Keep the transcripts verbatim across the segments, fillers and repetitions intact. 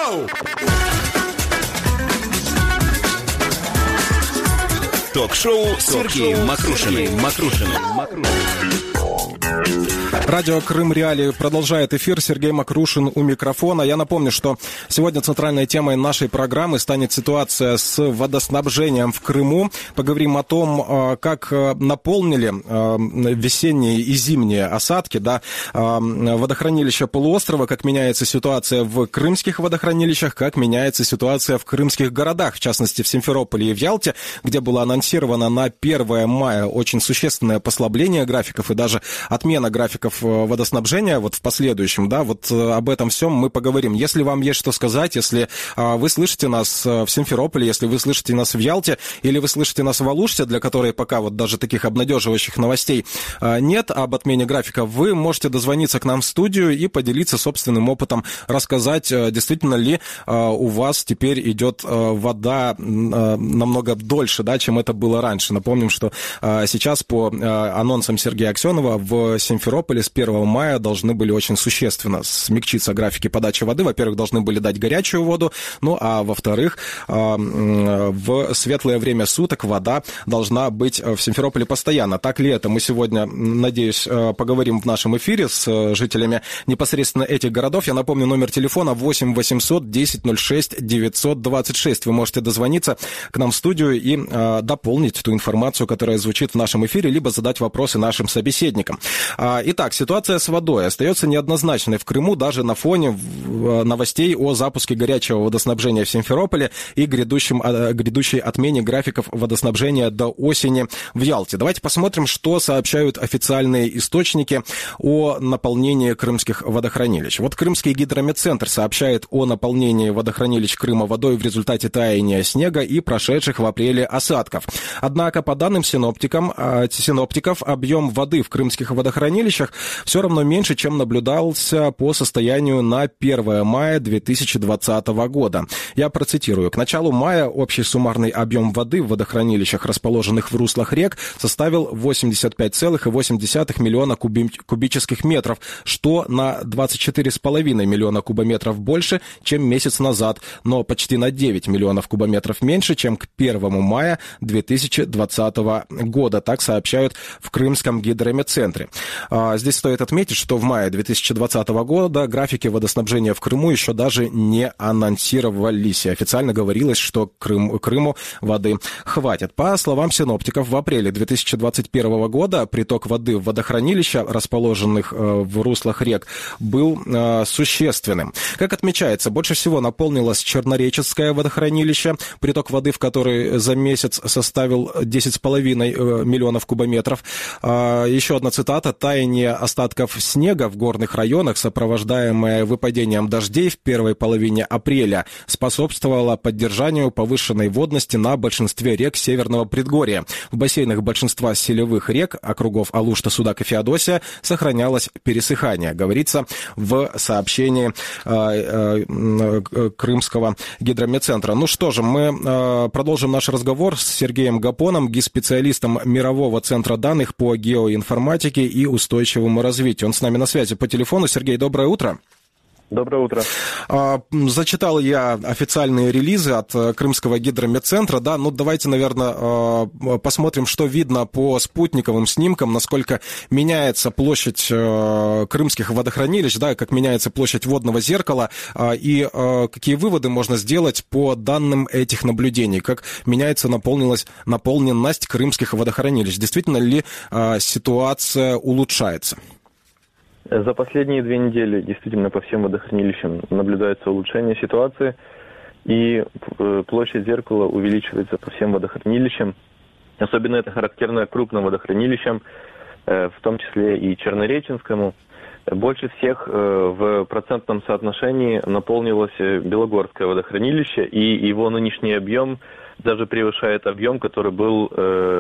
Йоу! Ток-шоу с Сергеем Мокрушиным. Радио Крым Реалии продолжает эфир. Сергей Мокрушин у микрофона. Я напомню, что сегодня центральной темой нашей программы станет ситуация с водоснабжением в Крыму. Поговорим о том, как наполнили весенние и зимние осадки, да, водохранилища полуострова, как меняется ситуация в крымских водохранилищах, как меняется ситуация в крымских городах, в частности в Симферополе и в Ялте, где было анонсировано на первое мая очень существенное послабление графиков и даже отмена графиков водоснабжения вот в последующем, да, вот об этом всем мы поговорим. Если вам есть что сказать, если а, вы слышите нас в Симферополе, если вы слышите нас в Ялте, или вы слышите нас в Алуште, для которой пока вот даже таких обнадеживающих новостей а, нет об отмене графика, вы можете дозвониться к нам в студию и поделиться собственным опытом, рассказать, а, действительно ли а, у вас теперь идет а, вода а, намного дольше, да, чем это было раньше. Напомним, что а, сейчас по а, анонсам Сергея Аксенова в Симферополе с первого мая должны были очень существенно смягчиться графики подачи воды. Во-первых, должны были дать горячую воду, ну а во-вторых, в светлое время суток вода должна быть в Симферополе постоянно. Так ли это? Мы сегодня, надеюсь, поговорим в нашем эфире с жителями непосредственно этих городов. Я напомню, номер телефона восемь восемьсот десять ноль шесть девятьсот двадцать шесть. Вы можете дозвониться к нам в студию и дополнить ту информацию, которая звучит в нашем эфире, либо задать вопросы нашим собеседникам. Итак, ситуация с водой остается неоднозначной в Крыму даже на фоне новостей о запуске горячего водоснабжения в Симферополе и грядущем, грядущей отмене графиков водоснабжения до осени в Ялте. Давайте посмотрим, что сообщают официальные источники о наполнении крымских водохранилищ. Вот Крымский гидрометцентр сообщает о наполнении водохранилищ Крыма водой в результате таяния снега и прошедших в апреле осадков. Однако, по данным синоптикам, синоптиков, объем воды в крымских водохранилищах все равно меньше, чем наблюдался по состоянию на первое мая две тысячи двадцатого года. Я процитирую. К началу мая общий суммарный объем воды в водохранилищах, расположенных в руслах рек, составил восемьдесят пять целых восемь десятых миллиона куби- кубических метров, что на двадцать четыре целых пять десятых миллиона кубометров больше, чем месяц назад, но почти на девять миллионов кубометров меньше, чем к первому мая две тысячи двадцатого года. Так сообщают в Крымском гидрометцентре. Здесь стоит отметить, что в мае две тысячи двадцатого года графики водоснабжения в Крыму еще даже не анонсировались. И официально говорилось, что Крым, Крыму воды хватит. По словам синоптиков, в апреле две тысячи двадцать первого года приток воды в водохранилища, расположенных в руслах рек, был существенным. Как отмечается, больше всего наполнилось Чернореченское водохранилище, приток воды в который за месяц составил десять целых пять десятых миллионов кубометров. Еще одна цитата. Таяние остатков снега в горных районах, сопровождаемое выпадением дождей в первой половине апреля, способствовало поддержанию повышенной водности на большинстве рек Северного предгорья. В бассейнах большинства селевых рек, округов Алушта, Судак и Феодосия, сохранялось пересыхание, говорится в сообщении э, э, Крымского гидрометцентра. Ну что же, мы э, продолжим наш разговор с Сергеем Гапоном, геоспециалистом Мирового центра данных по геоинформатике и устойчивому развитию. Он с нами на связи по телефону. Сергей, доброе утро. Доброе утро. Зачитал я официальные релизы от Крымского гидрометцентра. Да, ну давайте, наверное, посмотрим, что видно по спутниковым снимкам, насколько меняется площадь крымских водохранилищ, да, как меняется площадь водного зеркала, и какие выводы можно сделать по данным этих наблюдений, как меняется наполненность, наполненность крымских водохранилищ. Действительно ли ситуация улучшается? За последние две недели действительно по всем водохранилищам наблюдается улучшение ситуации, и площадь зеркала увеличивается по всем водохранилищам. Особенно это характерно крупным водохранилищам, в том числе и Чернореченскому. Больше всех в процентном соотношении наполнилось Белогорское водохранилище, и его нынешний объем даже превышает объем, который был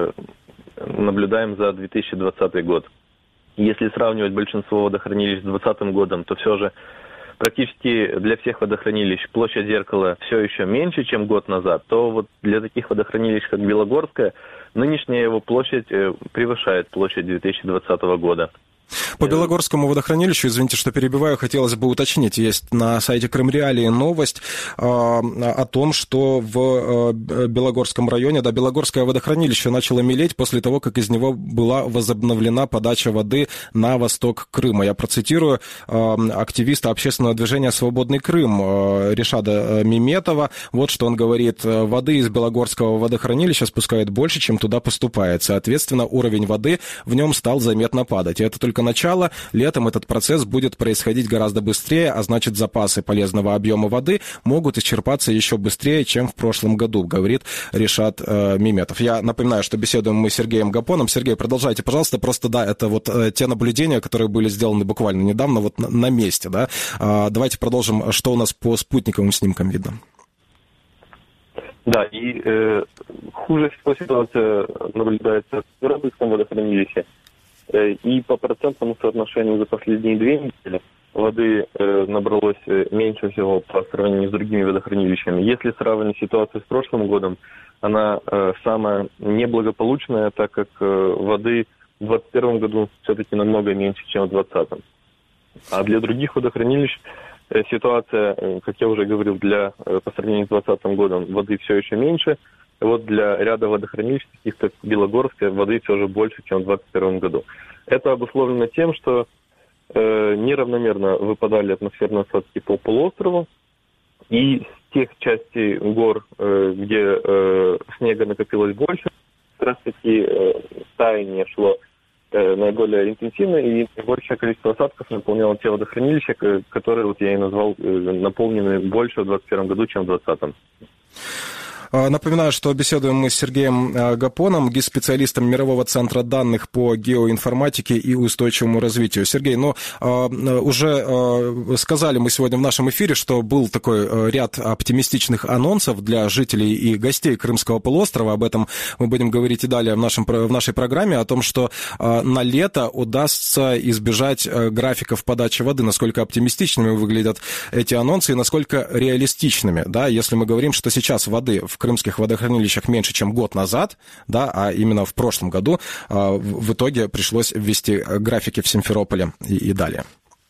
наблюдаем за две тысячи двадцатый год. Если сравнивать большинство водохранилищ с две тысячи двадцатым годом, то все же практически для всех водохранилищ площадь зеркала все еще меньше, чем год назад, то вот для таких водохранилищ, как Белогорское, нынешняя его площадь превышает площадь две тысячи двадцатого года. По Белогорскому водохранилищу, извините, что перебиваю, хотелось бы уточнить, есть на сайте Крым Реалии новость э, о том, что в э, Белогорском районе, да, Белогорское водохранилище начало мелеть после того, как из него была возобновлена подача воды на восток Крыма. Я процитирую э, активиста общественного движения «Свободный Крым» э, Ришада Меметова. Вот что он говорит: воды из Белогорского водохранилища спускают больше, чем туда поступает. Соответственно, уровень воды в нем стал заметно падать. И это только начало. Летом этот процесс будет происходить гораздо быстрее, а значит, запасы полезного объема воды могут исчерпаться еще быстрее, чем в прошлом году, говорит Ришад э, Меметов. Я напоминаю, что беседуем мы с Сергеем Гапоном. Сергей, продолжайте, пожалуйста. Просто, да, это вот э, те наблюдения, которые были сделаны буквально недавно вот на, на месте, да. Э, давайте продолжим, что у нас по спутниковым снимкам видно. Да, и э, хуже всего ситуация наблюдается в Воробьевском водохранилище. Э, и по процентному соотношению за последние две недели воды э, набралось меньше всего по сравнению с другими водохранилищами. Если сравнивать ситуацию с прошлым годом, она э, самая неблагополучная, так как э, воды в двадцать первом году все-таки намного меньше, чем в двадцатом. А для других водохранилищ ситуация, как я уже говорил, для, по сравнению с двадцатым годом воды все еще меньше. Вот для ряда водохранилищ, таких как Белогорское, воды все же больше, чем в двадцать первом году. Это обусловлено тем, что э, неравномерно выпадали атмосферные осадки по полуострову. И с тех частей гор, э, где э, снега накопилось больше, как раз таки э, таяние шло наиболее интенсивно, и большее количество осадков наполняло те водохранилища, которые вот я и назвал наполнены больше в двадцать первом году, чем в двадцатом. Напоминаю, что беседуем мы с Сергеем Гапоном, гис-специалистом Мирового центра данных по геоинформатике и устойчивому развитию. Сергей, ну, уже сказали мы сегодня в нашем эфире, что был такой ряд оптимистичных анонсов для жителей и гостей Крымского полуострова. Об этом мы будем говорить и далее в, нашем, в нашей программе, о том, что на лето удастся избежать графиков подачи воды, насколько оптимистичными выглядят эти анонсы и насколько реалистичными. Да? Если мы говорим, что сейчас воды в крымских водохранилищах меньше, чем год назад, да, а именно в прошлом году а, в итоге пришлось ввести графики в Симферополе и, и далее.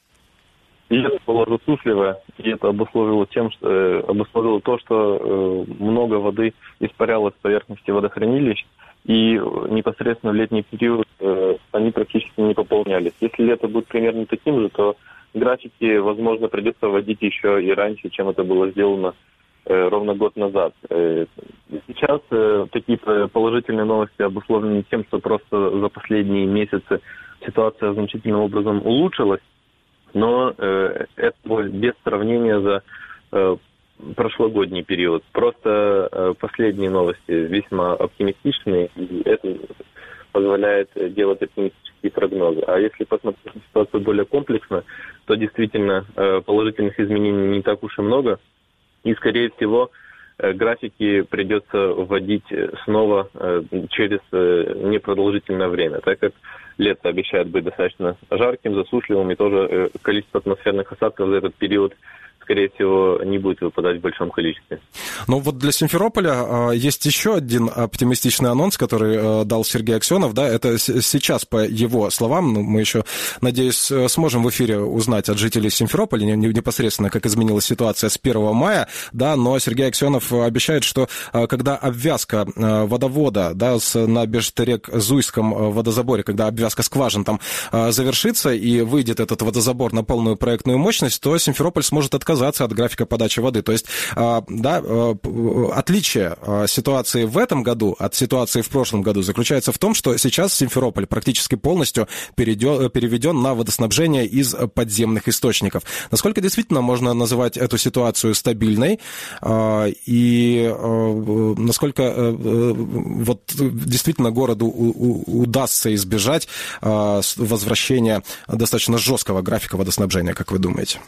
И это было засушливое, и это обусловило тем, что э, обусловило то, что э, много воды испарялось с поверхности водохранилищ, и непосредственно в летний период э, они практически не пополнялись. Если лето будет примерно таким же, то графики, возможно, придется вводить еще и раньше, чем это было сделано ровно год назад. Сейчас такие положительные новости обусловлены тем, что просто за последние месяцы ситуация значительным образом улучшилась, но это без сравнения за прошлогодний период. Просто последние новости весьма оптимистичные, и это позволяет делать оптимистические прогнозы. А если посмотреть на ситуацию более комплексно, то действительно положительных изменений не так уж и много. И, скорее всего, графики придется вводить снова через непродолжительное время, так как лето обещает быть достаточно жарким, засушливым, и тоже количество атмосферных осадков за этот период, скорее всего, не будет выпадать в большом количестве. Ну вот для Симферополя есть еще один оптимистичный анонс, который дал Сергей Аксенов, да, это сейчас, по его словам, ну, мы еще, надеюсь, сможем в эфире узнать от жителей Симферополя непосредственно, как изменилась ситуация с первого мая, да, но Сергей Аксенов обещает, что когда обвязка водовода, да, на Бештерек-Зуйском водозаборе, когда обвязка скважин там завершится и выйдет этот водозабор на полную проектную мощность, то Симферополь сможет отказаться от графика подачи воды. То есть, да, отличие ситуации в этом году от ситуации в прошлом году заключается в том, что сейчас Симферополь практически полностью переведен на водоснабжение из подземных источников. Насколько действительно можно называть эту ситуацию стабильной и насколько вот действительно городу удастся избежать возвращения достаточно жесткого графика водоснабжения, как вы думаете?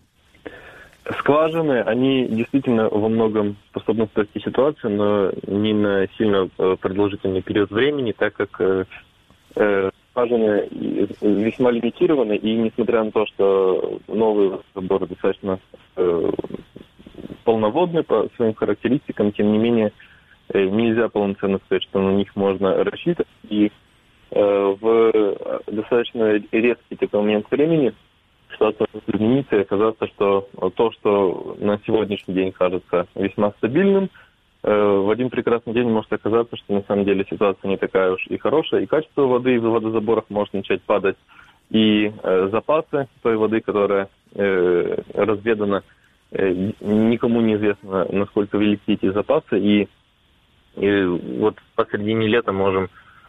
Скважины, они действительно во многом способны спасти ситуацию, но не на сильно продолжительный период времени, так как э, скважины весьма лимитированы, и несмотря на то, что новые заборы достаточно э, полноводны по своим характеристикам, тем не менее э, нельзя полноценно сказать, что на них можно рассчитывать, и в достаточно резкий такой момент времени ситуация может измениться и оказаться, что то, что на сегодняшний день кажется весьма стабильным, в один прекрасный день может оказаться, что на самом деле ситуация не такая уж и хорошая, и качество воды в водозаборах может начать падать, и запасы той воды, которая разведана, никому не известно, насколько велики эти запасы, и, и вот посередине лета можем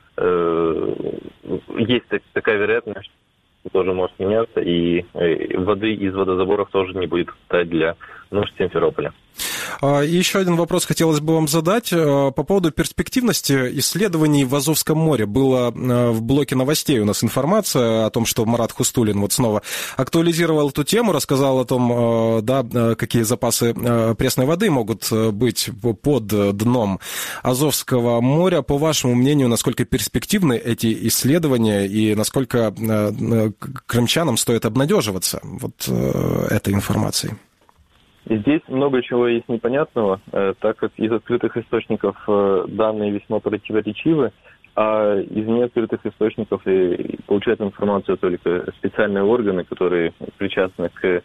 есть такая вероятность, что тоже может меняться, и воды из водозаборов тоже не будет хватать для нужд Симферополя. И еще один вопрос хотелось бы вам задать по поводу перспективности исследований в Азовском море. Было в блоке новостей у нас информация о том, что Марат Хустулин вот снова актуализировал эту тему, рассказал о том, да, какие запасы пресной воды могут быть под дном Азовского моря. По вашему мнению, насколько перспективны эти исследования и насколько крымчанам стоит обнадеживаться вот этой информацией? Здесь много чего есть непонятного, так как из открытых источников данные весьма противоречивы, а из неоткрытых источников получают информацию только специальные органы, которые причастны к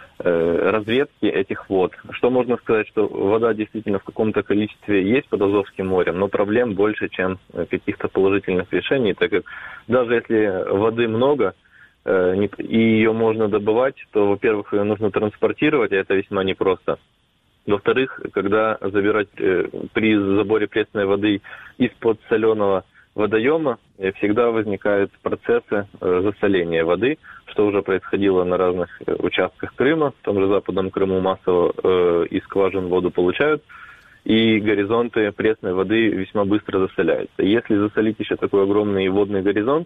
разведке этих вод. Что можно сказать, что вода действительно в каком-то количестве есть под Азовским морем, но проблем больше, чем каких-то положительных решений, так как даже если воды много, и ее можно добывать, то, во-первых, ее нужно транспортировать, а это весьма непросто. Во-вторых, когда забирать при заборе пресной воды из-под соленого водоема, всегда возникают процессы засоления воды, что уже происходило на разных участках Крыма. В том же Западном Крыму массово из скважин воду получают, и горизонты пресной воды весьма быстро засоляются. Если засолить еще такой огромный водный горизонт,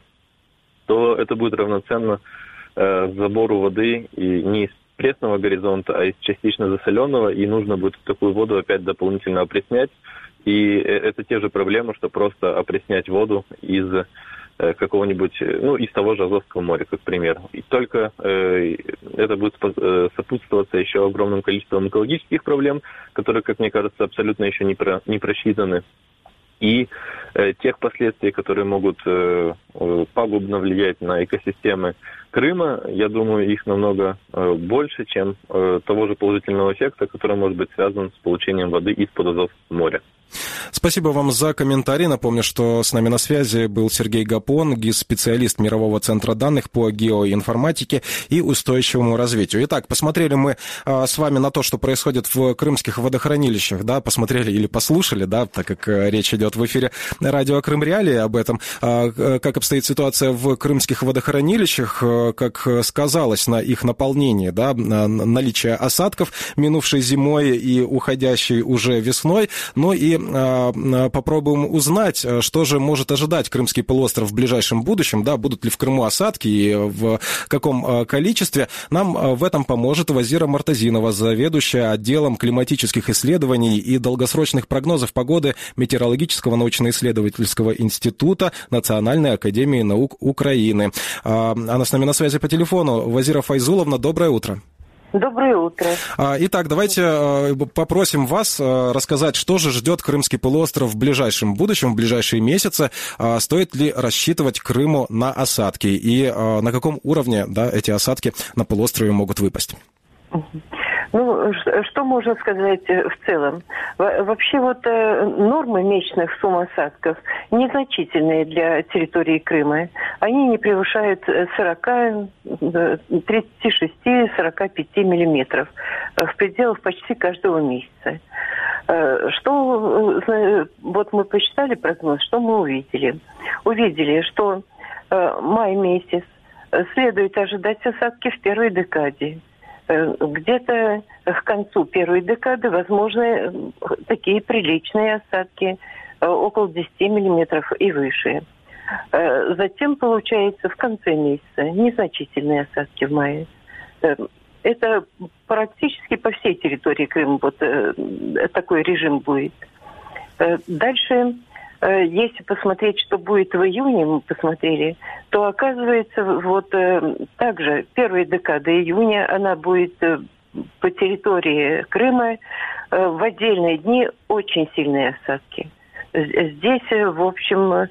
то это будет равноценно э, забору воды и не из пресного горизонта, а из частично засоленного, и нужно будет такую воду опять дополнительно опреснять. И это те же проблемы, что просто опреснять воду из э, какого-нибудь, ну, из того же Азовского моря, как пример. И только э, это будет сопутствоваться еще огромным количеством экологических проблем, которые, как мне кажется, абсолютно еще не, про, не просчитаны. И э, тех последствий, которые могут э, пагубно влиять на экосистемы Крыма, я думаю, их намного э, больше, чем э, того же положительного эффекта, который может быть связан с получением воды из-под Азовского моря. Спасибо вам за комментарий. Напомню, что с нами на связи был Сергей Гапон, ГИС-специалист Мирового центра данных по геоинформатике и устойчивому развитию. Итак, посмотрели мы а, с вами на то, что происходит в крымских водохранилищах, да, посмотрели или послушали, да, так как а, речь идет в эфире радио Крым Реалии об этом, а, как обстоит ситуация в крымских водохранилищах, а, как сказалось на их наполнении, да, наличие осадков, минувшей зимой и уходящей уже весной, ну и попробуем узнать, что же может ожидать Крымский полуостров в ближайшем будущем, да, будут ли в Крыму осадки и в каком количестве. Нам в этом поможет Вазира Мартазинова, заведующая отделом климатических исследований и долгосрочных прогнозов погоды Метеорологического научно-исследовательского института Национальной академии наук Украины. Она с нами на связи по телефону. Вазира Файзуловна, доброе утро. Доброе утро. Итак, давайте попросим вас рассказать, что же ждет Крымский полуостров в ближайшем будущем, в ближайшие месяцы. Стоит ли рассчитывать Крыму на осадки и на каком уровне, да, эти осадки на полуострове могут выпасть? Ну, что можно сказать в целом? Вообще вот нормы месячных сумм осадков незначительные для территории Крыма. Они не превышают сорок, тридцать шесть - сорок пять миллиметров в пределах почти каждого месяца. Что, вот мы посчитали прогноз, что мы увидели? Увидели, что май месяц следует ожидать осадки в первой декаде. Где-то к концу первой декады возможны такие приличные осадки, около десять миллиметров и выше. Затем, получается, в конце месяца незначительные осадки в мае. Это практически по всей территории Крыма вот такой режим будет. Дальше, если посмотреть, что будет в июне, мы посмотрели, то оказывается, вот также первая декада июня, она будет по территории Крыма в отдельные дни очень сильные осадки. Здесь, в общем,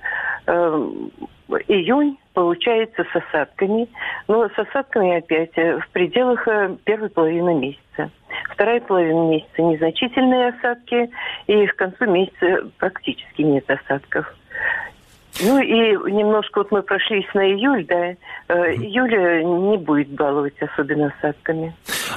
июнь получается с осадками, но с осадками опять в пределах первой половины месяца. Вторая половина месяца незначительные осадки, и к концу месяца практически нет осадков. Ну и немножко вот мы прошлись на июль, да, июль не будет баловать особенно осадками.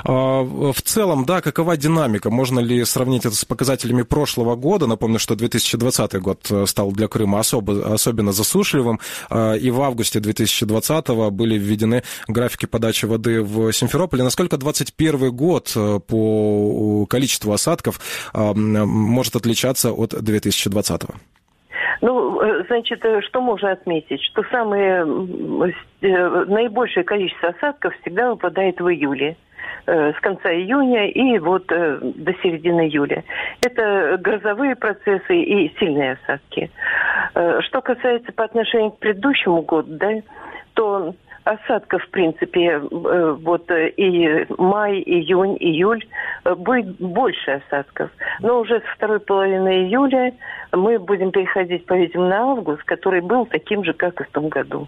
В целом, да, какова динамика? Можно ли сравнить это с показателями прошлого года? Напомню, что две тысячи двадцатый год стал для Крыма особо, особенно засушливым, и в августе две тысячи двадцатого были введены графики подачи воды в Симферополе. Насколько двадцать первый год по количеству осадков может отличаться от две тысячи двадцатого? Ну, значит, что можно отметить? Что самое наибольшее количество осадков всегда выпадает в июле. С конца июня и вот до середины июля. Это грозовые процессы и сильные осадки. Что касается по отношению к предыдущему году, да, то осадков, в принципе, вот и май, июнь, июль будет больше осадков. Но уже с второй половины июля мы будем переходить, по-видимому, на август, который был таким же, как и в том году.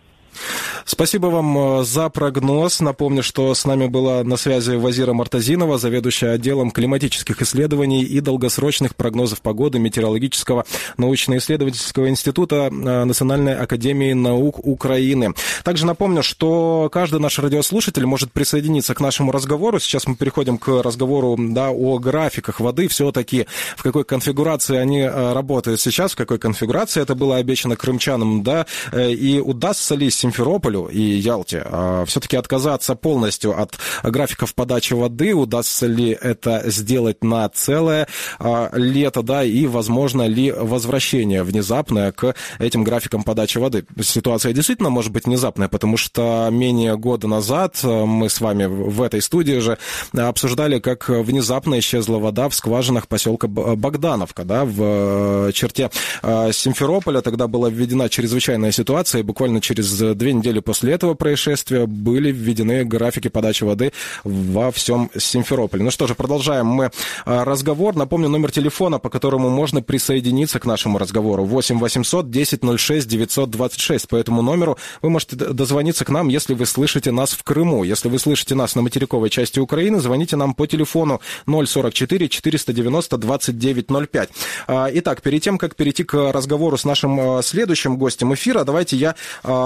Спасибо вам за прогноз. Напомню, что с нами была на связи Вазира Мартазинова, заведующая отделом климатических исследований и долгосрочных прогнозов погоды Метеорологического научно-исследовательского института Национальной академии наук Украины. Также напомню, что каждый наш радиослушатель может присоединиться к нашему разговору. Сейчас мы переходим к разговору, да, о графиках воды. Все-таки в какой конфигурации они работают сейчас, в какой конфигурации это было обещано крымчанам, да, и удастся ли Симферополю и Ялте все-таки отказаться полностью от графиков подачи воды, удастся ли это сделать на целое лето, да, и возможно ли возвращение внезапное к этим графикам подачи воды. Ситуация действительно может быть внезапная, потому что менее года назад мы с вами в этой студии же обсуждали, как внезапно исчезла вода в скважинах поселка Богдановка, да, в черте Симферополя. Тогда была введена чрезвычайная ситуация, и буквально через две недели после этого происшествия были введены графики подачи воды во всем Симферополе. Ну что же, продолжаем мы разговор. Напомню, номер телефона, по которому можно присоединиться к нашему разговору. восемь восемьсот десять ноль шесть девятьсот двадцать шесть. По этому номеру вы можете дозвониться к нам, если вы слышите нас в Крыму. Если вы слышите нас на материковой части Украины, звоните нам по телефону ноль сорок четыре четыреста девяносто двадцать девять ноль пять. Итак, перед тем, как перейти к разговору с нашим следующим гостем эфира, давайте я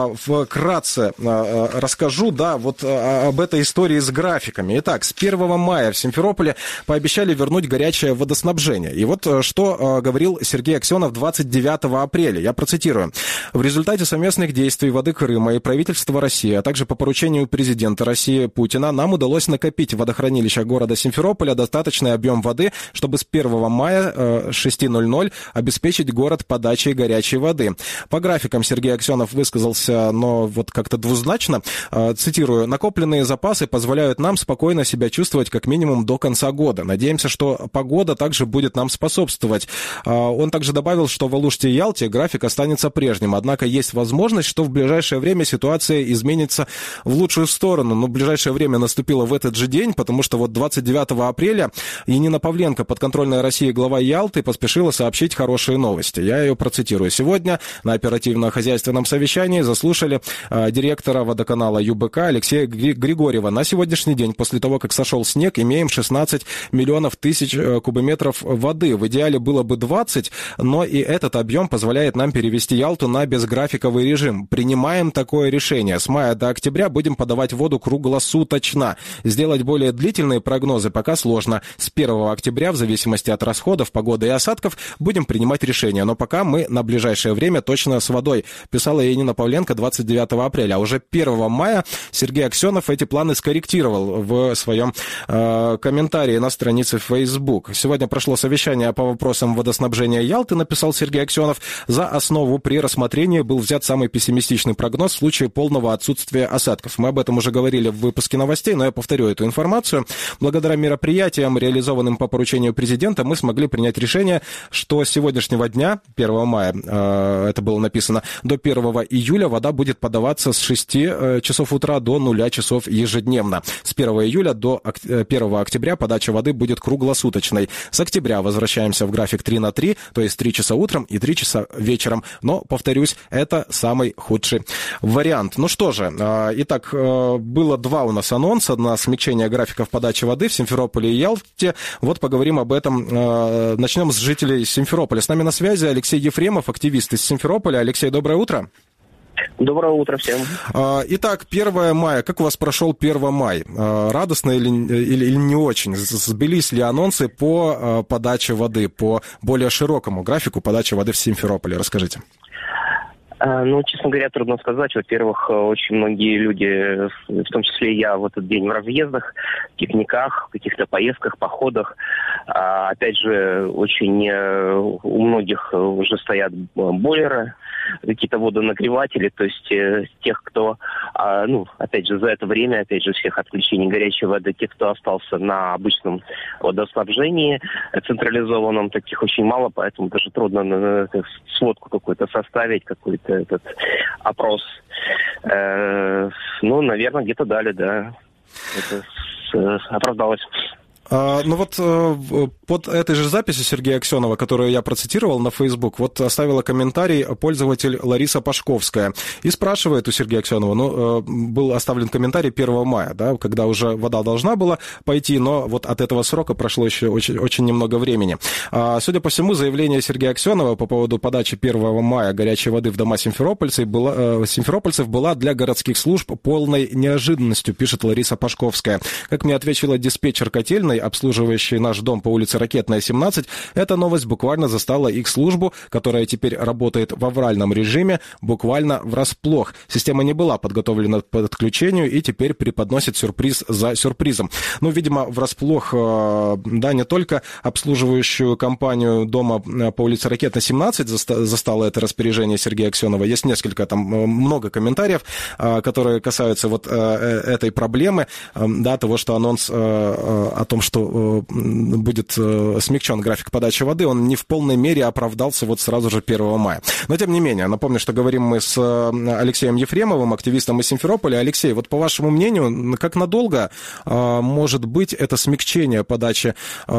вкратце расскажу, да, вот об этой истории с графиками. Итак, с первого мая в Симферополе пообещали вернуть горячее водоснабжение. И вот что говорил Сергей Аксенов двадцать девятого апреля. Я процитирую. В результате совместных действий Воды Крыма и правительства России, а также по поручению президента России Путина, нам удалось накопить в водохранилищах города Симферополя достаточный объем воды, чтобы с первого мая шесть ноль ноль обеспечить город подачей горячей воды. По графикам Сергей Аксенов высказался, но вот как-то двузначно. Цитирую. «Накопленные запасы позволяют нам спокойно себя чувствовать как минимум до конца года. Надеемся, что погода также будет нам способствовать». Он также добавил, что в Алуште и Ялте график останется прежним, однако есть возможность, что в ближайшее время ситуация изменится в лучшую сторону. Но в ближайшее время наступило в этот же день, потому что вот двадцать девятого апреля Янина Павленко, подконтрольная России глава Ялты, поспешила сообщить хорошие новости. Я ее процитирую. Сегодня на оперативно-хозяйственном совещании заслушали директора водоканала ЮБК Алексея Григорьева. На сегодняшний день, после того, как сошел снег, имеем шестнадцать миллионов тысяч кубометров воды. В идеале было бы двадцать, но и этот объем позволяет нам перевести Ялту на безграфиковый режим. Принимаем такое решение. С мая до октября будем подавать воду круглосуточно. Сделать более длительные прогнозы пока сложно. С первого октября, в зависимости от расходов, погоды и осадков, будем принимать решения. Но пока мы на ближайшее время точно с водой, писала Янина Павленко двадцать девятого апреля. А уже первого мая Сергей Аксенов эти планы скорректировал в своем э, комментарии на странице в Facebook. Сегодня прошло совещание по вопросам водоснабжения Ялты, написал Сергей Аксенов. За основу при рассмотрении был взят самый пессимистичный прогноз в случае полного отсутствия осадков. Мы об этом уже говорили в выпуске новостей, но я повторю эту информацию. Благодаря мероприятиям, реализованным по поручению президента, мы смогли принять решение, что с сегодняшнего дня, первого мая, э, это было написано, до первого июля вода будет будет подаваться с шести часов утра до нуля часов ежедневно. С первого июля до первого октября подача воды будет круглосуточной. С октября возвращаемся в график три на три, то есть три часа утром и три часа вечером. Но, повторюсь, это самый худший вариант. Ну что же, итак, было два у нас анонса на смягчение графиков подачи воды в Симферополе и Ялте. Вот поговорим об этом. Начнем с жителей Симферополя. С нами на связи Алексей Ефремов, активист из Симферополя. Алексей, доброе утро. Доброе утро всем. Итак, первое мая. Как у вас прошел первое мая? Радостно или, или, или не очень? Сбились ли анонсы по подаче воды, по более широкому графику подачи воды в Симферополе? Расскажите. Ну, честно говоря, трудно сказать. Во-первых, очень многие люди, в том числе и я, в этот день в разъездах, пикниках, в каких-то поездках, походах. А, опять же, очень у многих уже стоят бойлеры, какие-то водонагреватели, то есть э, тех, кто, э, ну, опять же, за это время, опять же, всех отключений горячей воды, тех, кто остался на обычном водоснабжении централизованном, таких очень мало, поэтому даже трудно на, на, сводку какую-то составить, какой-то этот опрос. Э, ну, наверное, где-то дали, да. Это с, оправдалось. А, ну вот под этой же записью Сергея Аксенова, которую я процитировал на Facebook, вот оставила комментарий пользователь Лариса Пашковская и спрашивает у Сергея Аксенова, ну, был оставлен комментарий первого мая, да, когда уже вода должна была пойти, но вот от этого срока прошло еще очень, очень немного времени. А, судя по всему, заявление Сергея Аксенова по поводу подачи первого мая горячей воды в дома симферопольцев была, симферопольцев была для городских служб полной неожиданностью, пишет Лариса Пашковская. Как мне ответила диспетчер котельной, обслуживающий наш дом по улице Ракетная, семнадцать, эта новость буквально застала их службу, которая теперь работает в авральном режиме, буквально врасплох. Система не была подготовлена к подключению и теперь преподносит сюрприз за сюрпризом. Ну, видимо, врасплох, да, не только обслуживающую компанию дома по улице Ракетная, семнадцать застало это распоряжение Сергея Аксенова. Есть несколько, там, много комментариев, которые касаются вот этой проблемы, да, того, что анонс о том, что будет смягчен график подачи воды, он не в полной мере оправдался вот сразу же первого мая. Но, тем не менее, напомню, что говорим мы с Алексеем Ефремовым, активистом из Симферополя. Алексей, вот по вашему мнению, как надолго может быть это смягчение подачи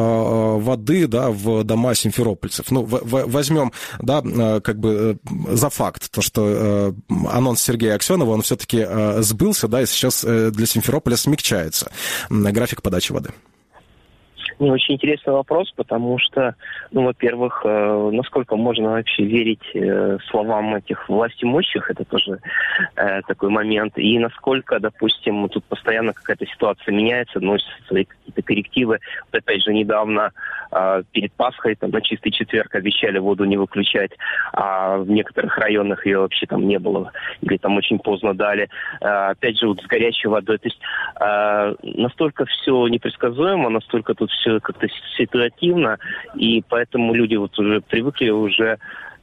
воды, да, в дома симферопольцев? Ну, возьмем, да, как бы за факт, то, что анонс Сергея Аксенова, он все-таки сбылся, да, и сейчас для Симферополя смягчается график подачи воды. Не, очень интересный вопрос, потому что, ну, во-первых, э, насколько можно вообще верить э, словам этих властимущих, это тоже э, такой момент, и насколько, допустим, тут постоянно какая-то ситуация меняется, носятся свои какие-то коррективы. Вот опять же, недавно э, перед Пасхой, там, на чистый четверг обещали воду не выключать, а в некоторых районах ее вообще там не было, или там очень поздно дали. Э, опять же, вот с горячей водой, то есть э, настолько все непредсказуемо, настолько тут все как-то ситуативно, и поэтому люди вот уже привыкли уже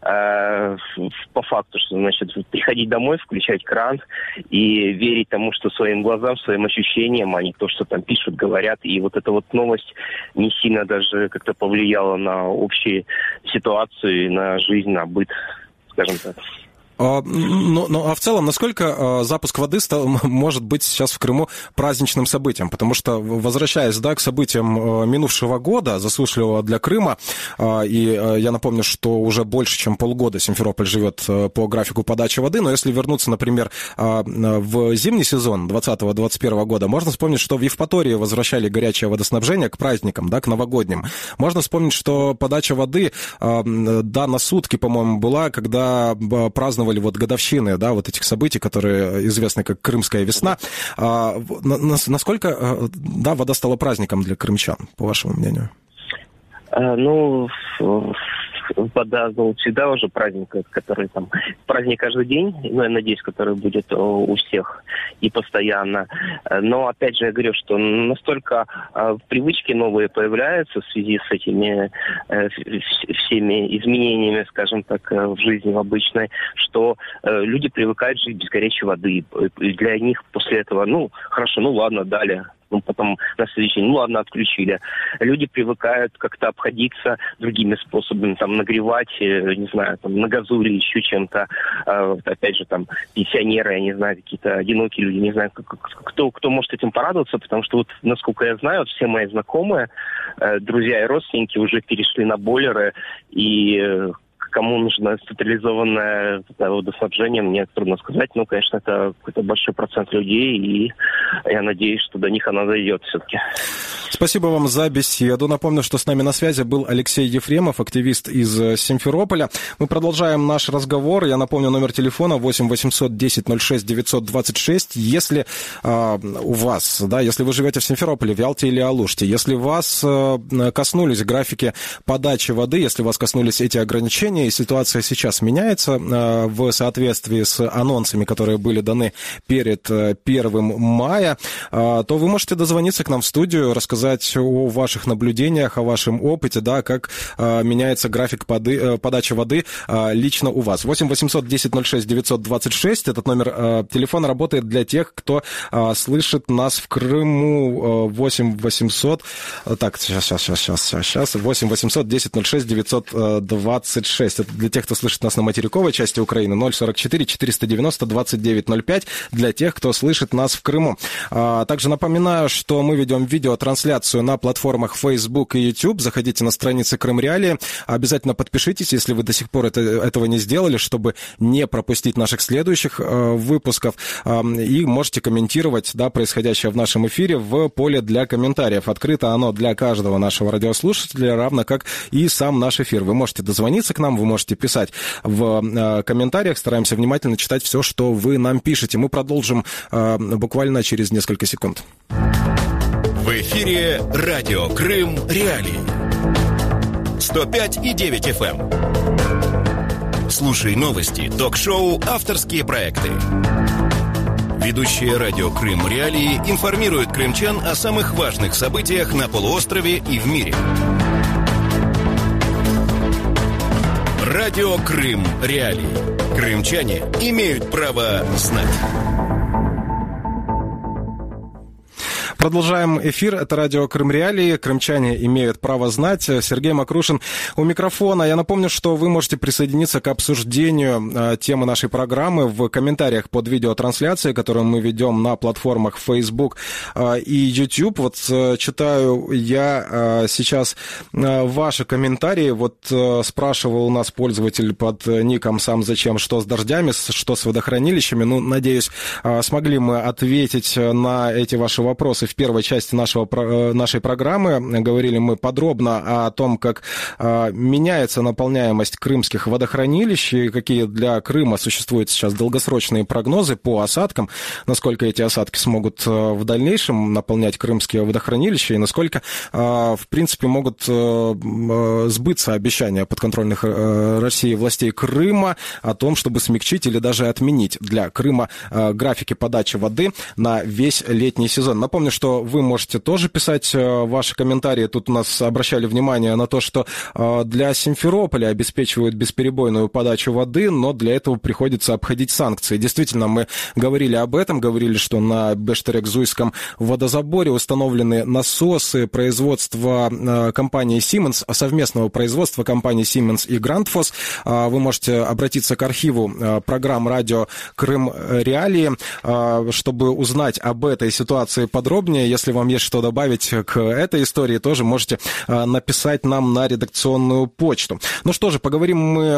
э, по факту, что, значит, приходить домой, включать кран и верить тому, что своим глазам, своим ощущениям, а не то, что там пишут, говорят. И вот эта вот новость не сильно даже как-то повлияла на общую ситуацию, на жизнь, на быт, скажем так. Ну, ну, а в целом, насколько запуск воды стал, может быть сейчас в Крыму праздничным событием? Потому что, возвращаясь, да, к событиям минувшего года, засушливого для Крыма, и я напомню, что уже больше, чем полгода Симферополь живет по графику подачи воды, но если вернуться, например, в зимний сезон двадцатого-двадцать первого года, можно вспомнить, что в Евпатории возвращали горячее водоснабжение к праздникам, да, к новогодним. Можно вспомнить, что подача воды, да, на сутки, по-моему, была, когда праздновали вот годовщины, да, вот этих событий, которые известны как Крымская весна. А, насколько, да, вода стала праздником для крымчан, по вашему мнению? А, ну, вода, ну, всегда уже праздник, который там, праздник каждый день, ну, я надеюсь, который будет у всех и постоянно. Но, опять же, я говорю, что настолько э, привычки новые появляются в связи с этими э, всеми изменениями, скажем так, э, в жизни в обычной, что э, люди привыкают жить без горячей воды. И для них после этого, ну, хорошо, ну, ладно, дали. ну, потом на следующий день, ну, ладно, отключили. Люди привыкают как-то обходиться другими способами, там, нагревать, не знаю, там, на газу или еще чем-то. Опять же, там, пенсионеры, я не знаю, какие-то одинокие люди, не знаю, кто, кто может этим порадоваться, потому что вот, насколько я знаю, вот все мои знакомые, друзья и родственники уже перешли на бойлеры, и кому нужно централизованное водоснабжение, мне трудно сказать. Ну, конечно, это какой-то большой процент людей, и я надеюсь, что до них оно дойдет все-таки. Спасибо вам за беседу. Напомню, что с нами на связи был Алексей Ефремов, активист из Симферополя. Мы продолжаем наш разговор. Я напомню, номер телефона восемь восемьсот десять ноль шесть девятьсот двадцать шесть. Если э, у вас, да, если вы живете в Симферополе, в Ялте или Алуште, если вас э, коснулись графики подачи воды, если вас коснулись эти ограничения, и ситуация сейчас меняется э, в соответствии с анонсами, которые были даны перед э, первым мая, э, то вы можете дозвониться к нам в студию, рассказать о ваших наблюдениях, о вашем опыте, да, как э, меняется график поды, э, подачи воды э, лично у вас. восемь восемьсот десять ноль шесть девятьсот двадцать шесть. Этот номер э, телефона работает для тех, кто э, слышит нас в Крыму. Э, восемь восемьсот... Так, сейчас, сейчас, сейчас, сейчас, сейчас. восемь восемьсот десять ноль шесть девятьсот двадцать шесть. Это для тех, кто слышит нас на материковой части Украины. ноль сорок четыре четыреста девяносто двадцать девять ноль пять. Для тех, кто слышит нас в Крыму. А, также напоминаю, что мы ведем видеотрансляцию на платформах Facebook и YouTube. Заходите на страницы Крым Реалии. Обязательно подпишитесь, если вы до сих пор это, этого не сделали, чтобы не пропустить наших следующих э, выпусков. Э, и можете комментировать, да, происходящее в нашем эфире в поле для комментариев. Открыто оно для каждого нашего радиослушателя, равно как и сам наш эфир. Вы можете дозвониться к нам, вы можете писать в э, комментариях. Стараемся внимательно читать все, что вы нам пишете. Мы продолжим э, буквально через несколько секунд. В эфире радио Крым Реалии. сто пять и девять эф эм. Слушай новости, ток-шоу, авторские проекты. Ведущие радио Крым Реалии информируют крымчан о самых важных событиях на полуострове и в мире. Радио Крым Реалии. Крымчане имеют право знать. Продолжаем эфир. Это радио Крым Реалии. Крымчане имеют право знать. Сергей Макрушин у микрофона. Я напомню, что вы можете присоединиться к обсуждению э, темы нашей программы в комментариях под видеотрансляцией, которую мы ведем на платформах Facebook э, и YouTube. Вот э, читаю я э, сейчас э, ваши комментарии. Вот э, спрашивал у нас пользователь под ником «Сам зачем?», что с дождями, что с водохранилищами. Ну, надеюсь, э, смогли мы ответить на эти ваши вопросы в первой части нашего, нашей программы. Говорили мы подробно о том, как э, меняется наполняемость крымских водохранилищ и какие для Крыма существуют сейчас долгосрочные прогнозы по осадкам, насколько эти осадки смогут э, в дальнейшем наполнять крымские водохранилища и насколько, э, в принципе, могут э, э, сбыться обещания подконтрольных э, России властей Крыма о том, чтобы смягчить или даже отменить для Крыма э, графики подачи воды на весь летний сезон. Напомню, что вы можете тоже писать ваши комментарии. Тут у нас обращали внимание на то, что для Симферополя обеспечивают бесперебойную подачу воды, но для этого приходится обходить санкции. Действительно, мы говорили об этом, говорили, что на Бештерек-Зуйском водозаборе установлены насосы производства компании Siemens, совместного производства компании Siemens и Грандфос. Вы можете обратиться к архиву программ радио Крым Реалии, чтобы узнать об этой ситуации подробнее. Если вам есть что добавить к этой истории, тоже можете написать нам на редакционную почту. Ну что же, поговорим мы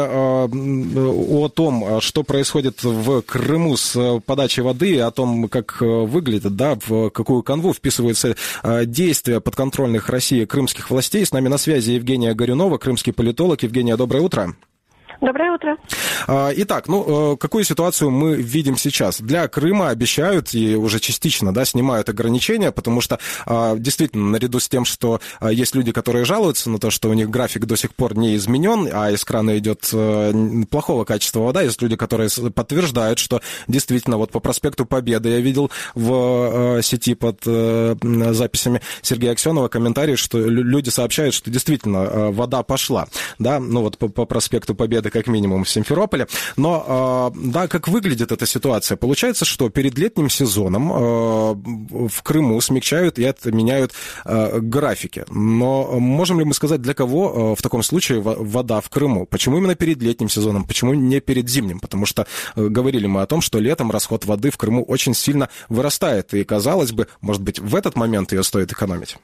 о том, что происходит в Крыму с подачей воды, о том, как выглядит, да, в какую канву вписываются действия подконтрольных России крымских властей. С нами на связи Евгения Горюнова, крымский политолог. Евгения, доброе утро. Доброе утро. Итак, ну, какую ситуацию мы видим сейчас? Для Крыма обещают и уже частично, да, снимают ограничения, потому что действительно, наряду с тем, что есть люди, которые жалуются на то, что у них график до сих пор не изменен, а из крана идет плохого качества вода, есть люди, которые подтверждают, что действительно вот по проспекту Победы я видел в сети под записями Сергея Аксенова комментарий, что люди сообщают, что действительно вода пошла, да, ну вот по, по проспекту Победы как минимум, в Симферополе. Но, да, как выглядит эта ситуация? Получается, что перед летним сезоном в Крыму смягчают и отменяют графики. Но можем ли мы сказать, для кого в таком случае вода в Крыму? Почему именно перед летним сезоном? Почему не перед зимним? Потому что говорили мы о том, что летом расход воды в Крыму очень сильно вырастает. И, казалось бы, может быть, в этот момент ее стоит экономить?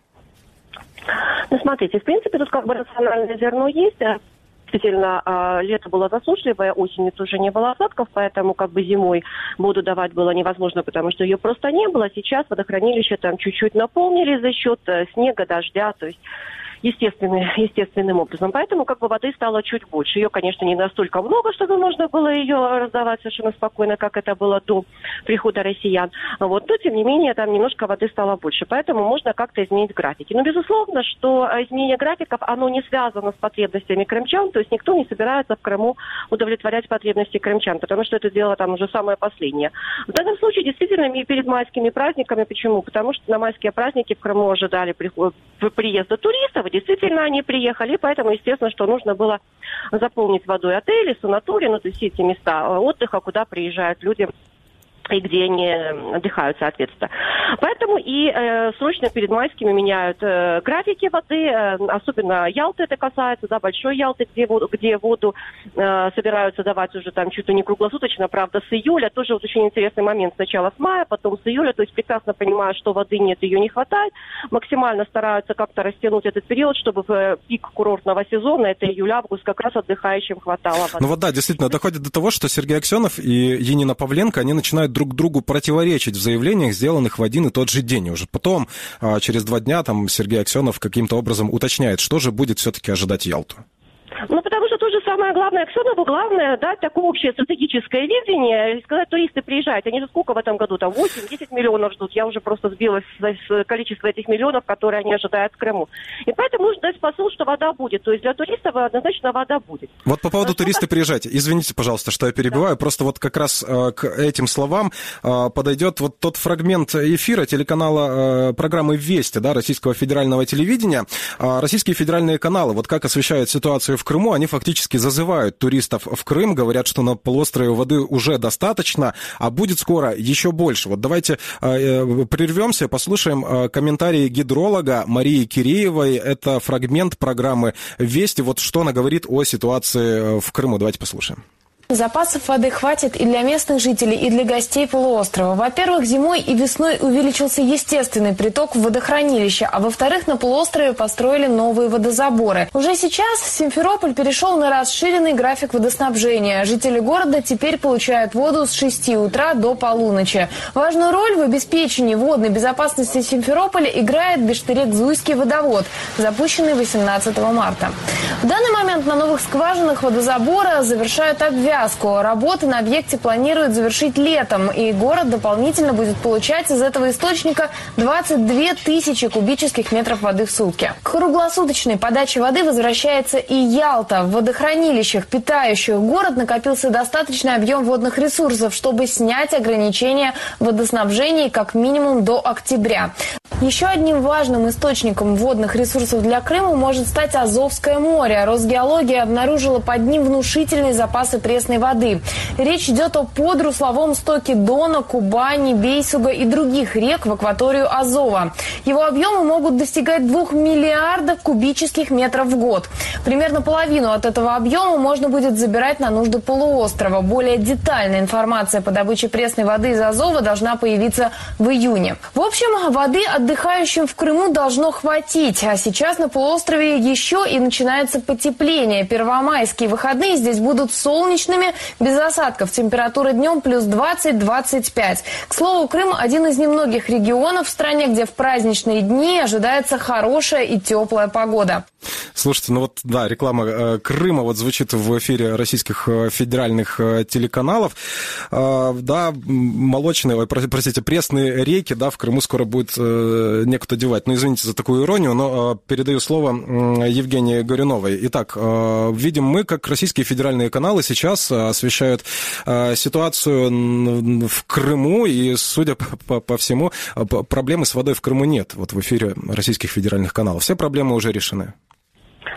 Ну, смотрите, в принципе, тут как бы рациональное зерно есть. Действительно, лето было засушливое, осенью тоже не было осадков, поэтому как бы зимой воду давать было невозможно, потому что ее просто не было. Сейчас водохранилища там чуть-чуть наполнили за счет снега, дождя, то есть естественным, естественным образом. Поэтому как бы воды стало чуть больше. Ее, конечно, не настолько много, чтобы можно было ее раздавать совершенно спокойно, как это было до прихода россиян. Вот. Но, тем не менее, там немножко воды стало больше. Поэтому можно как-то изменить графики. Но, безусловно, что изменение графиков, оно не связано с потребностями крымчан. То есть никто не собирается в Крыму удовлетворять потребности крымчан, потому что это дело там уже самое последнее. В данном случае, действительно, и перед майскими праздниками. Почему? Потому что на майские праздники в Крыму ожидали приход, приезда туристов. Действительно, они приехали, поэтому, естественно, что нужно было заполнить водой отели, санатории, ну, то есть все эти места отдыха, куда приезжают люди и где они отдыхают, соответственно. Поэтому и э, срочно перед майскими меняют э, графики воды, э, особенно Ялты это касается, да, Большой Ялты, где воду, где воду э, собираются давать уже там чуть ли не круглосуточно, правда, с июля. Тоже вот очень интересный момент. Сначала с мая, потом с июля, то есть прекрасно понимают, что воды нет, ее не хватает. Максимально стараются как-то растянуть этот период, чтобы в пик курортного сезона, это июль-август, как раз отдыхающим хватало воды. Ну вот да, действительно, доходит до того, что Сергей Аксенов и Янина Павленко, они начинают друг другу противоречить в заявлениях, сделанных в один и тот же день. И уже потом, через два дня, там Сергей Аксенов каким-то образом уточняет, что же будет все-таки ожидать Ялту. Ну, потому что тоже самое главное, Аксенову главное дать такое общее стратегическое видение и сказать, туристы приезжайте. Они же сколько в этом году? Там восемь-десять миллионов ждут. Я уже просто сбилась с количества этих миллионов, которые они ожидают в Крыму. И поэтому нужно дать посыл, что вода будет. То есть для туристов однозначно вода будет. Вот по поводу туристы приезжайте. Извините, пожалуйста, что я перебиваю. Да. Просто вот как раз э, к этим словам э, подойдет вот тот фрагмент эфира телеканала э, программы «Вести», да, российского федерального телевидения. Э, российские федеральные каналы, вот как освещают ситуацию в Крыму, они фактически зазывают туристов в Крым, говорят, что на полуострове воды уже достаточно, а будет скоро еще больше. Вот давайте э, прервемся, послушаем э, комментарии гидролога Марии Киреевой. Это фрагмент программы «Вести». Вот что она говорит о ситуации в Крыму. Давайте послушаем. Запасов воды хватит и для местных жителей, и для гостей полуострова. Во-первых, зимой и весной увеличился естественный приток в водохранилище, а во-вторых, на полуострове построили новые водозаборы. Уже сейчас Симферополь перешел на расширенный график водоснабжения. Жители города теперь получают воду с шести утра до полуночи. Важную роль в обеспечении водной безопасности Симферополя играет Бештерек-Зуйский водовод, запущенный восемнадцатого марта. В данный момент на новых скважинах водозабора завершают обвязку. Работы на объекте планируют завершить летом, и город дополнительно будет получать из этого источника двадцать две тысячи кубических метров воды в сутки. К круглосуточной подаче воды возвращается и Ялта. В водохранилищах, питающих город, накопился достаточный объем водных ресурсов, чтобы снять ограничения в водоснабжении как минимум до октября. Еще одним важным источником водных ресурсов для Крыма может стать Азовское море. Росгеология обнаружила под ним внушительные запасы пресной воды. Речь идет о подрусловом стоке Дона, Кубани, Бейсуга и других рек в акваторию Азова. Его объемы могут достигать двух миллиардов кубических метров в год. Примерно половину от этого объема можно будет забирать на нужды полуострова. Более детальная информация по добыче пресной воды из Азова должна появиться в июне. В общем, воды отдыхающим в Крыму должно хватить. А сейчас на полуострове еще и начинается потепление. Первомайские выходные здесь будут солнечными, без осадков. Температура днем плюс двадцать - двадцать пять. К слову, Крым – один из немногих регионов в стране, где в праздничные дни ожидается хорошая и теплая погода. Слушайте, ну вот, да, реклама э, Крыма вот звучит в эфире российских э, федеральных э, телеканалов. Э, да, молочные, ой, простите, пресные реки, да, в Крыму скоро будет э, некуда девать. Ну, извините за такую иронию, но э, передаю слово э, Евгении Горюновой. Итак, э, видим мы, как российские федеральные каналы сейчас освещают э, ситуацию в Крыму, и, судя по, по, по всему, проблемы с водой в Крыму нет. Вот в эфире российских федеральных каналов. Все проблемы уже решены.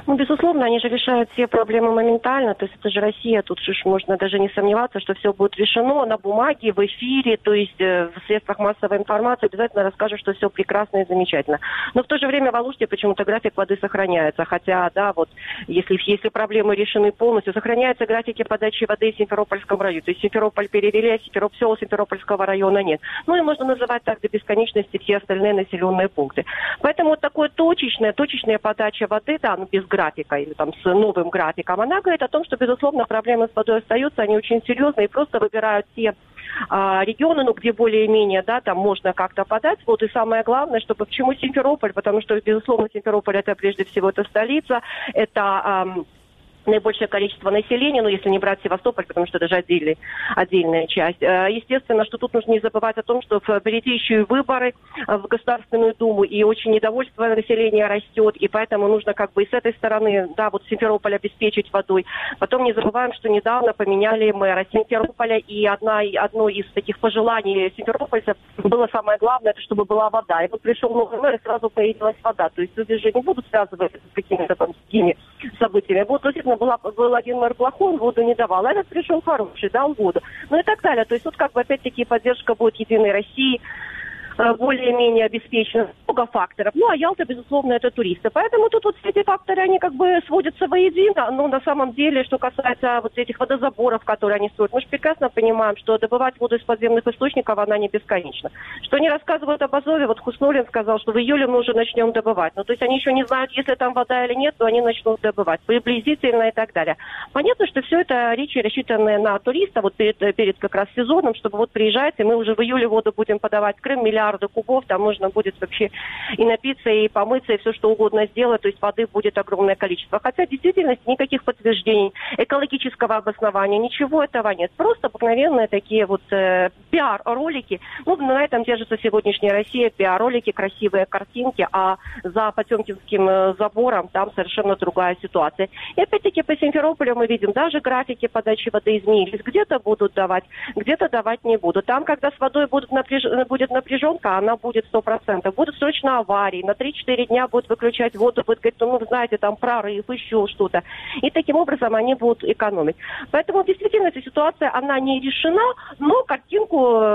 Ну, безусловно, они же решают все проблемы моментально. То есть это же Россия, тут же можно даже не сомневаться, что все будет решено на бумаге, в эфире, то есть э, в средствах массовой информации обязательно расскажут, что все прекрасно и замечательно. Но в то же время в Алуште почему-то график воды сохраняется. Хотя, да, вот если, если проблемы решены полностью, сохраняются графики подачи воды в Симферопольском районе. То есть Симферополь перевели, а Симфероп... сел Симферопольского района нет. Ну и можно называть так до бесконечности все остальные населенные пункты. Поэтому вот такое точечное, точечная подача воды, да, ну без графика или там с новым графиком, она говорит о том, что, безусловно, проблемы с водой остаются, они очень серьезные, и просто выбирают те а, регионы, ну, где более-менее, да, там можно как-то подать воду. И самое главное, чтобы почему Симферополь, потому что, безусловно, Симферополь это прежде всего это столица, это... А, наибольшее количество населения, ну, если не брать Севастополь, потому что это же отдельный, отдельная часть. Естественно, что тут нужно не забывать о том, что впереди еще и выборы в Государственную Думу, и очень недовольство населения растет, и поэтому нужно как бы и с этой стороны, да, вот Симферополь обеспечить водой. Потом не забываем, что недавно поменяли мэра Симферополя, и одна, одно из таких пожеланий симферопольцев было самое главное, это чтобы была вода. И вот пришел новый мэр, и сразу появилась вода. То есть люди же не будут связывать с какими-то там такими событиями. Вот, действительно, была, был один мэр плохой, он воду не давал, а этот пришел хороший, дал воду. Ну и так далее. То есть вот как бы опять-таки поддержка будет Единой России, более-менее обеспечено, много факторов. Ну, а Ялта, безусловно, это туристы. Поэтому тут вот все эти факторы, они как бы сводятся воедино, но на самом деле, что касается вот этих водозаборов, которые они строят, мы же прекрасно понимаем, что добывать воду из подземных источников, она не бесконечна. Что они рассказывают об Азове, вот Хуснуллин сказал, что в июле мы уже начнем добывать. Ну, то есть они еще не знают, есть ли там вода или нет, но они начнут добывать, приблизительно и так далее. Понятно, что все это речи рассчитаны на туристов, вот перед, перед как раз сезоном, чтобы вот приезжайте, мы уже в июле воду будем подавать в Крым, миллиарды кубов, там можно будет вообще и напиться, и помыться, и все что угодно сделать, то есть воды будет огромное количество. Хотя в действительности никаких подтверждений, экологического обоснования, ничего этого нет. Просто обыкновенные такие вот э, пиар-ролики. Ну, на этом держится сегодняшняя Россия, пиар-ролики, красивые картинки, а за Потемкинским э, забором там совершенно другая ситуация. И опять-таки по Симферополю мы видим, даже графики подачи воды изменились. Где-то будут давать, где-то давать не будут. Там, когда с водой будут напряж... будет напряженка, она будет сто процентов. Будут срочно аварии, на три-четыре дня будут выключать воду, будут говорить, ну, вы знаете, там прорыв, еще что-то. И таким образом они будут экономить. Поэтому в действительности ситуация, она не решена, но картинку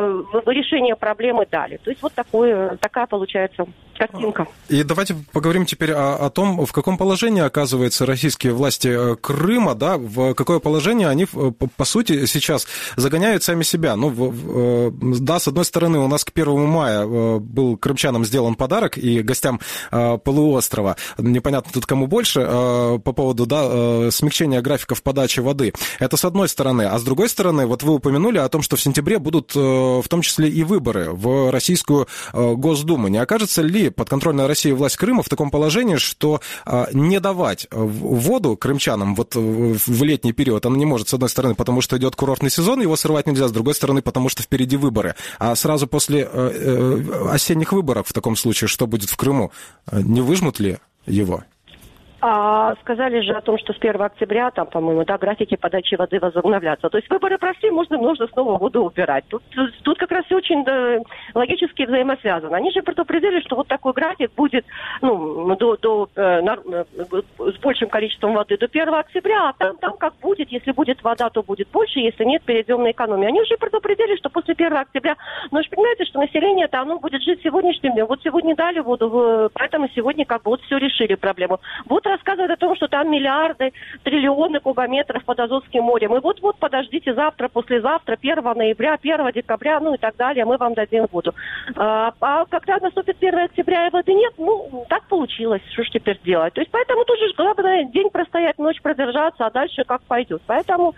решения проблемы дали. То есть вот такое, такая получается картинка. И давайте поговорим теперь о, о том, в каком положении оказываются российские власти Крыма, да, в какое положение они, по, по сути, сейчас загоняют сами себя. Ну, в, в, да, с одной стороны, у нас к первому мая был крымчанам сделан подарок и гостям полуострова. Непонятно тут кому больше по поводу, да, смягчения графиков подачи воды. Это с одной стороны. А с другой стороны, вот вы упомянули о том, что в сентябре будут в том числе и выборы в Российскую Госдуму. Не окажется ли подконтрольная России власть Крыма в таком положении, что не давать воду крымчанам вот в летний период она не может, с одной стороны, потому что идет курортный сезон, его срывать нельзя, с другой стороны, потому что впереди выборы. А сразу после осенних выборов в таком случае что будет в Крыму? Не выжмут ли его? А сказали же о том, что с первого октября, там, по-моему, да, графики подачи воды возобновлятся. То есть выборы прошли, можно, нужно снова воду убирать. Тут, тут как раз все очень да, логически взаимосвязано. Они же предупредили, что вот такой график будет ну, до, до, э, на, э, с большим количеством воды до первого октября, а там, там как будет, если будет вода, то будет больше, если нет, перейдем на экономию. Они уже предупредили, что после первого октября, ну, вы же понимаете, что население-то, оно будет жить сегодняшним днем. Вот сегодня дали воду, поэтому сегодня как бы вот все решили проблему. Вот рассказывают о том, что там миллиарды, триллионы кубометров под Азовским морем. И вот-вот подождите завтра, послезавтра, первого ноября, первого декабря, ну и так далее, мы вам дадим воду. А, а когда наступит первого октября и воды нет, ну, так получилось, что ж теперь делать. То есть поэтому тут же главное день простоять, ночь продержаться, а дальше как пойдет. Поэтому...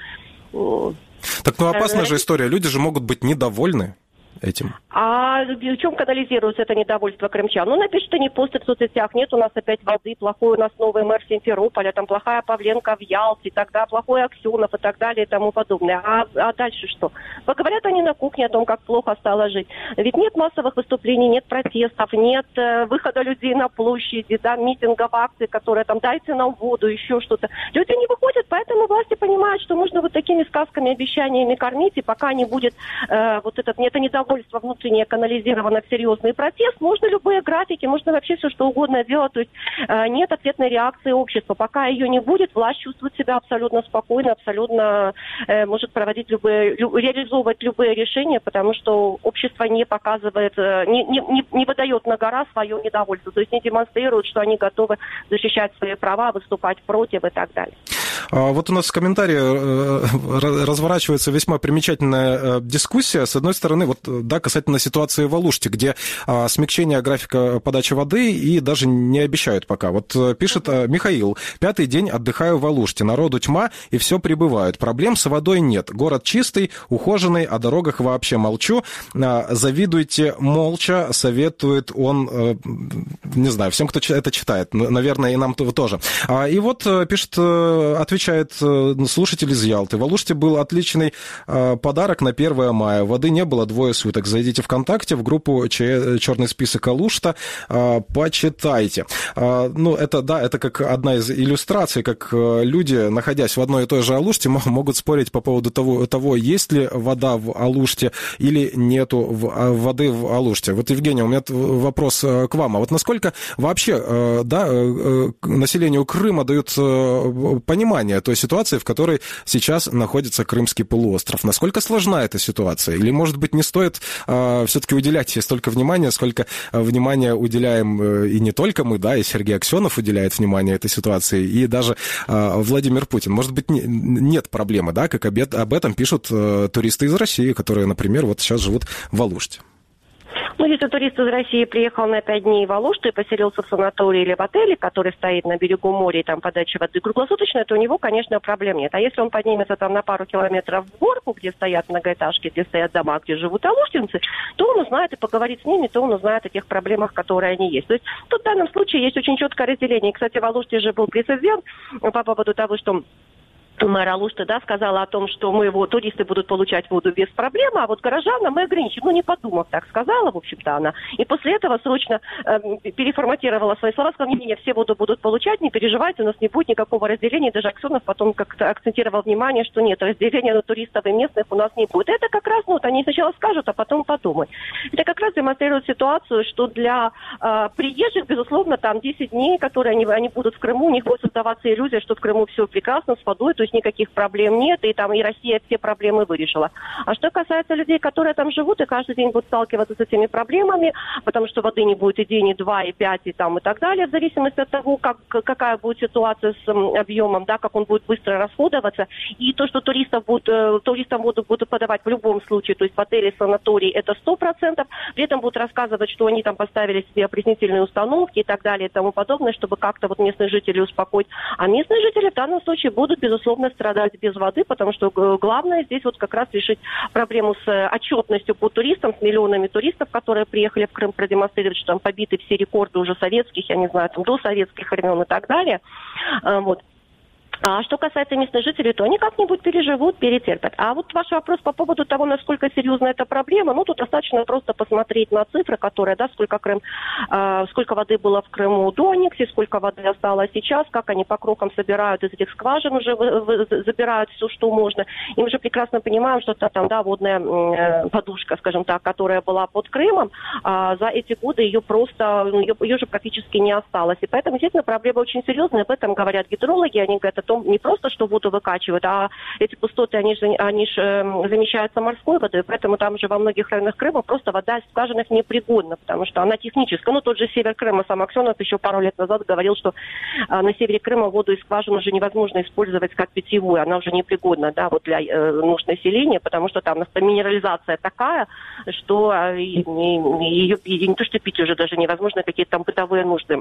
Так, ну опасная же история, люди же могут быть недовольны этим. А в чем канализируется это недовольство крымчан? Ну, напишут они посты в соцсетях, нет у нас опять воды, плохой у нас новый мэр Симферополя, там плохая Павленко в Ялте, тогда плохой Аксенов и так далее и тому подобное. А, а дальше что? Поговорят они на кухне о том, как плохо стало жить. Ведь нет массовых выступлений, нет протестов, нет э, выхода людей на площади, да, митингов, акций, которые там дайте нам воду, еще что-то. Люди не выходят, поэтому власти понимают, что можно вот такими сказками, обещаниями кормить, и пока не будет э, вот этот, это недовольство недовольство внутреннее канализировано в серьезный протест, можно любые графики, можно вообще все что угодно делать. То есть э, нет ответной реакции общества. Пока ее не будет, власть чувствует себя абсолютно спокойно, абсолютно э, может проводить любые, лю, реализовывать любые решения, потому что общество не показывает, э, не, не, не выдает на гора свое недовольство. То есть не демонстрируют, что они готовы защищать свои права, выступать против и так далее. Вот у нас в комментарии разворачивается весьма примечательная дискуссия. С одной стороны, вот, да, касательно ситуации в Алуште, где смягчение графика подачи воды и даже не обещают пока. Вот пишет Михаил: «Пятый день отдыхаю в Алуште. Народу тьма, и все прибывают. Проблем с водой нет. Город чистый, ухоженный, о дорогах вообще молчу. Завидуйте молча», советует он, не знаю, всем, кто это читает. Наверное, и нам тоже. И вот пишет, отвечает слушатель из Ялты: «В Алуште был отличный подарок на первое мая. Воды не было двое суток. Зайдите ВКонтакте в группу «Черный список Алушта», почитайте». Ну, это, да, это как одна из иллюстраций, как люди, находясь в одной и той же Алуште, могут спорить по поводу того, того, есть ли вода в Алуште или нету воды в Алуште. Вот, Евгения, у меня вопрос к вам. А вот насколько вообще, да, населению Крыма дают понимание той ситуации, в которой сейчас находится Крымский полуостров? Насколько сложна эта ситуация? Или, может быть, не стоит э, все-таки уделять ей столько внимания, сколько внимания уделяем э, и не только мы, да, и Сергей Аксенов уделяет внимание этой ситуации, и даже э, Владимир Путин. Может быть, не, нет проблемы, да, как об, об этом пишут э, туристы из России, которые, например, вот сейчас живут в Алуште. Ну, если турист из России приехал на пять дней в Алушту и поселился в санатории или в отеле, который стоит на берегу моря, и там подача воды круглосуточно, то у него, конечно, проблем нет. А если он поднимется там на пару километров в горку, где стоят многоэтажки, где стоят дома, где живут алуштинцы, то он узнает и поговорит с ними, то он узнает о тех проблемах, которые они есть. То есть тут в данном случае есть очень четкое разделение. И, кстати, в Алуште же был прецедент по поводу того, что мэр Алушты, да, сказала о том, что мы его, туристы будут получать воду без проблем, а вот горожанам мы ограничим. Ну, не подумав, так сказала, в общем-то, она. И после этого срочно э, переформатировала свои слова, сказала: не, не, все воду будут получать, не переживайте, у нас не будет никакого разделения. Даже Аксенов потом как-то акцентировал внимание, что нет, разделения на туристов и местных у нас не будет. Это как раз, ну, вот они сначала скажут, а потом подумают. Это как раз демонстрирует ситуацию, что для э, приезжих, безусловно, там десять дней, которые они, они будут в Крыму, у них будет создаваться иллюзия, что в Крыму все прекрасно, с водой, то есть никаких проблем нет, и там и Россия все проблемы вырешила. А что касается людей, которые там живут и каждый день будут сталкиваться с этими проблемами, потому что воды не будет и день, и два, и пять, и там, и так далее, в зависимости от того, как, какая будет ситуация с объемом, да, как он будет быстро расходоваться, и то, что туристов будут, э, туристам воду будут подавать в любом случае, то есть в отеле, санатории, это сто процентов, при этом будут рассказывать, что они там поставили себе опреснительные установки и так далее, и тому подобное, чтобы как-то вот местные жители успокоить. А местные жители в данном случае будут, безусловно, страдать без воды, потому что главное здесь вот как раз решить проблему с отчетностью по туристам, с миллионами туристов, которые приехали в Крым, продемонстрировать, что там побиты все рекорды уже советских, я не знаю, там до советских времен и так далее. Вот. А что касается местных жителей, то они как-нибудь переживут, перетерпят. А вот ваш вопрос по поводу того, насколько серьезна эта проблема, ну, тут достаточно просто посмотреть на цифры, которые, да, сколько Крым, э, сколько воды было в Крыму до аннексии, сколько воды осталось сейчас, как они по крокам собирают из этих скважин, уже вы, вы, забирают все, что можно. И мы же прекрасно понимаем, что это там, да, водная э, подушка, скажем так, которая была под Крымом, э, за эти годы ее просто, ну, ее, ее же практически не осталось. И поэтому, естественно, проблема очень серьезная, об этом говорят гидрологи, они говорят о том, не просто, что воду выкачивают, а эти пустоты, они же, они же э, замещаются морской водой, поэтому там же во многих районах Крыма просто вода из скважинах непригодна, потому что она техническая. Ну, тот же север Крыма, сам Аксенов еще пару лет назад говорил, что э, на севере Крыма воду из скважин уже невозможно использовать как питьевую, она уже непригодна, да, вот для э, нужд населения, потому что там минерализация такая, что э, ее, ее не то что пить уже даже невозможно, какие-то там бытовые нужды.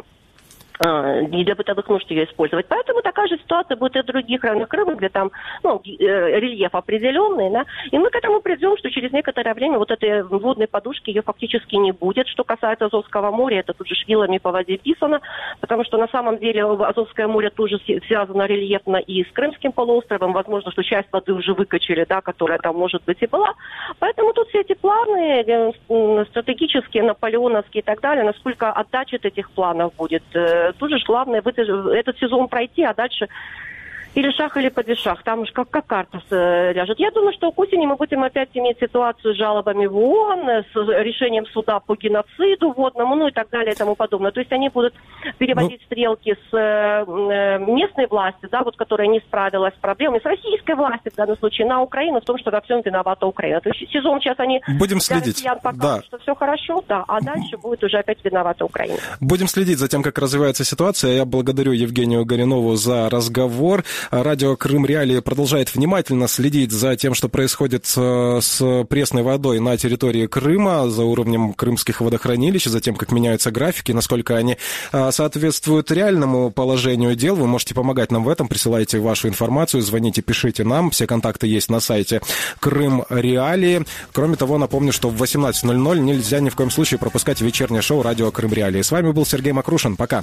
И для бытовых нужд ее использовать. Поэтому такая же ситуация будет и в других районах Крыма, где там, ну, рельеф определенный, да, и мы к этому придем, что через некоторое время вот этой водной подушки ее фактически не будет. Что касается Азовского моря, это тут же швилами по воде писано, потому что на самом деле Азовское море тоже связано рельефно и с Крымским полуостровом, возможно, что часть воды уже выкачали, да, которая там, может быть, и была. Поэтому тут все эти планы стратегические, наполеоновские и так далее, насколько отдача от этих планов будет. Тут же главное этот сезон пройти, а дальше или шах, или падишах. Там уж как, как карта ляжет. Я думаю, что к осени мы будем опять иметь ситуацию с жалобами в ООН, с решением суда по геноциду водному, ну и так далее и тому подобное. То есть они будут переводить ну... стрелки с э, местной власти, да, вот, которая не справилась с проблемами, с российской власти в данном случае на Украину в том, что во всем виновата Украина. То есть сезон сейчас они будем следить. Покажут, да. что все хорошо, да, а дальше будет уже опять виновата Украина. Будем следить за тем, как развивается ситуация. Я благодарю Евгению Горюнову за разговор. Радио Крым Реалии продолжает внимательно следить за тем, что происходит с пресной водой на территории Крыма, за уровнем крымских водохранилищ, за тем, как меняются графики, насколько они соответствуют реальному положению дел. Вы можете помогать нам в этом, присылайте вашу информацию, звоните, пишите нам. Все контакты есть на сайте Крым Реалии. Кроме того, напомню, что в восемнадцать ноль ноль нельзя ни в коем случае пропускать вечернее шоу «Радио Крым Реалии». С вами был Сергей Макрушин. Пока.